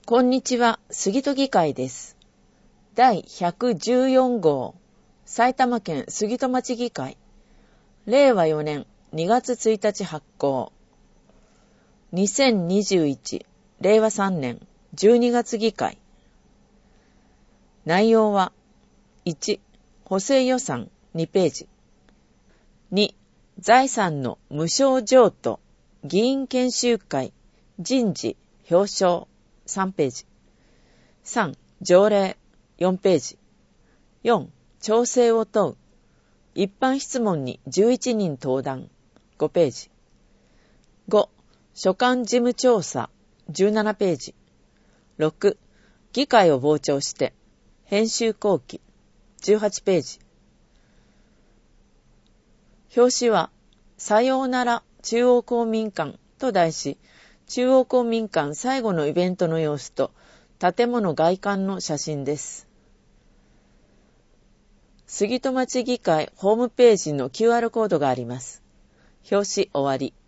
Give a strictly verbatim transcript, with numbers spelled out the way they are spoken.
こんにちは、杉戸議会です。だいひゃくじゅうよん号、埼玉県杉戸町議会、れいわよねんにがつついたち発行、にせんにじゅういちれいわさんねんじゅうにがつ議会。内容は、いち、補正予算にページ、に、財産の無償譲渡、議員研修会、人事、表彰さんページ、さん、条例よんページ、よん、調整を問う、一般質問にじゅういちにん登壇ごページ、ご、所管事務調査じゅうななページ、ろく、議会を傍聴して編集後記じゅうはちページ。表紙はさようなら中央公民館と題し、中央公民館最後のイベントの様子と建物外観の写真です。杉戸町議会ホームページの キューアール コードがあります。表紙終わり。